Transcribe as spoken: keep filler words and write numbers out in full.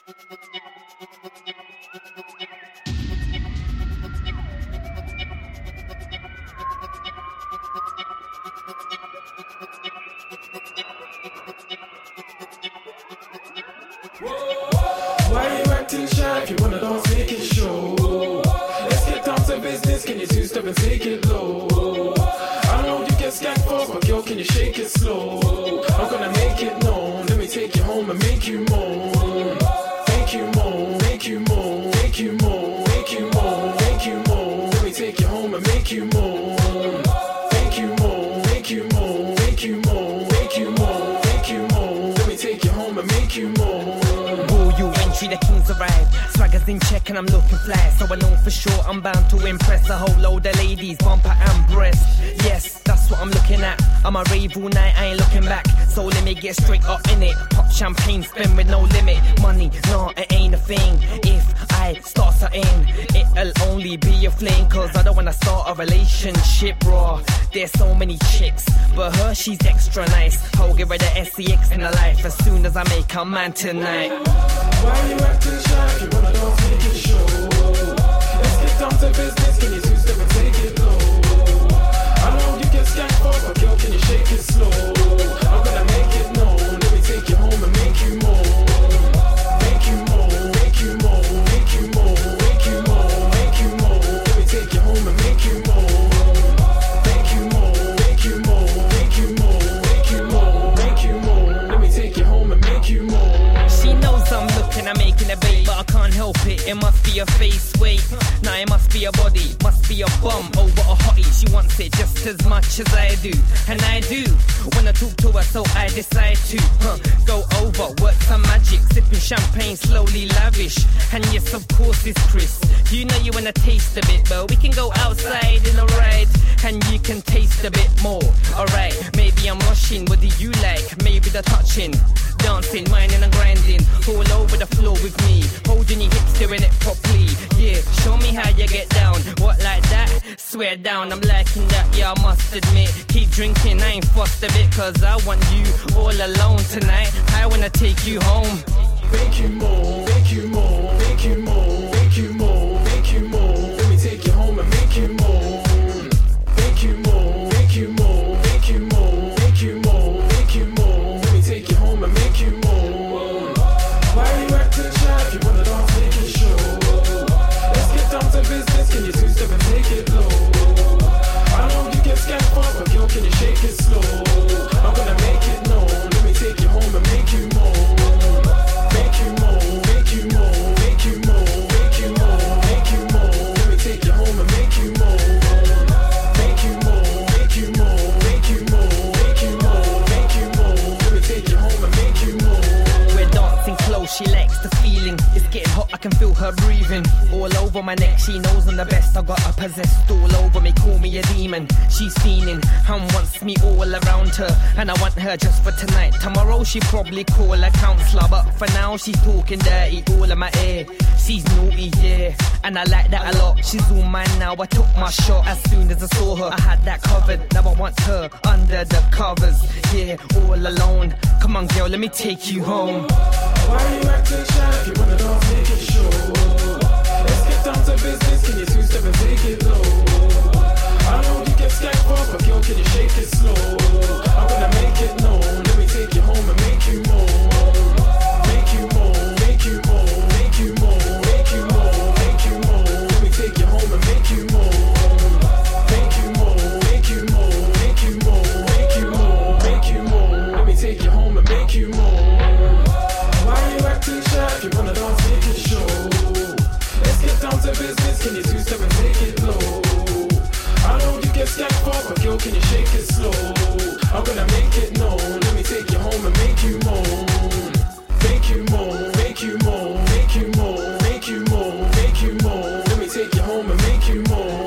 Why you acting shy? If you wanna dance, make it show. Let's get down to business. Can you two-step and take it low? I know you get skank for, but girl, can you shake it slow? I'm gonna make it known. Let me take you home and make you moan. Make you moan, make you moan, make you moan, make you moan, make you moan. Let me take you home and make you moan. Make you moan, make you moan, make you moan, make you moan, make you moan. Let me take you home and make you moan. You entry, the kings arrive. Swagger's in check and I'm looking fly. So I know for sure I'm bound to impress a whole load of ladies, bumper and breast. Yes, that's what I'm looking at. I'm a rave all night, I ain't looking back. So let me get straight up in it. Pop champagne, spend with no limit. Money, nah, it ain't a thing. If I start something, it'll only be a fling. Cause I don't wanna start a relationship, raw. There's so many chicks, but her, she's extra nice. I'll give her the S C X in her life as soon as I make her man tonight. Why you acting shy? If you wanna dance, make it show. Let's get down to business. Can you two-step and take it low? I know you get skank for, but girl, can you shake it slow? I'm gonna make it known. Let me take you home and make you moan. Make you moan, make you moan, make you moan, make you moan, make you moan. Let me take you home and make you moan. Make you moan, make you moan, make you moan, make you moan, make you moan. Let me take you home and make you moan. She knows I'm looking, I'm making a bait, but I can't help it. It must be a face, wait. Nah, it must be a body, must be a bum. Oh, what a hottie, she wants it just as much as I do. And I do, when I talk to her, so I decide to huh, go over, work some magic, sipping champagne, slowly lavish. And yes, of course, it's Chris. You know you wanna taste a bit, but we can go outside in a ride, and you can taste a bit more. Alright, maybe I'm rushing, what do you like? Maybe the touching, dancing, whining and grinding, all over the floor with me, holding your hips, doing it properly. Yeah, show me how you get down. What, like that? Swear down, I'm liking that, yeah, I must admit. Keep drinking, I ain't fussed a bit, cause I want you all alone tonight. I wanna take you home. Make you moan, make you moan, make you moan, make you moan, make you moan. Let me take you home and make you moan. Make you moan, make you moan, make you moan, make you moan, make you moan. Let me take you home and make you moan. Why you acting shy? If you wanna dance, make it show. Let's get down to business. Can you two-step and take it low? I know you get skank for, but girl, can you shake it slow? I'm gonna make it known. Let me take you home and make you moan. Make you moan, make you moan, make you moan, make you moan, make you moan. Let me take you home and make you moan. Make you moan, make you moan, make you moan, make you moan, make you moan. Let me take you home and make you moan. We're dancing close, she likes the feeling. It's getting hot, I can feel her breathing. All over my neck, she knows I'm the best. I got her possessed all over me, call me a demon. She's fiending and wants me all around her, and I want her just for tonight. Tomorrow she probably call a counselor, but for now she's talking dirty all in my ear. She's naughty, yeah, and I like that a lot. She's all mine now, I took my shot as soon as I saw her. I had that covered, now I want her under the covers. Yeah, all alone. Come on girl, let me take you home. Why you acting shy? If you wanna dance, make it show. Let's get down to business. Can you two-step and take it low? I know you get skank for, but girl, can you shake it slow? I'm gonna make it known. Let me take you home and make you moan. Make you moan, make you moan, make you moan, make you moan, make you moan. Let me take you home and make you moan. Make you moan, make you moan, make you moan, make you moan, make you moan. Let me take you home and make you moan. Why you acting shy? If you wanna dance, make it show. Let's get down to business. Can you two-step and take it low? I know you get skank for, but girl, can you shake it slow? I'm gonna make it known. Let me take you home and make you moan. Make you moan, make you moan, make you moan, make you moan, make you moan. Let me take you home and make you moan.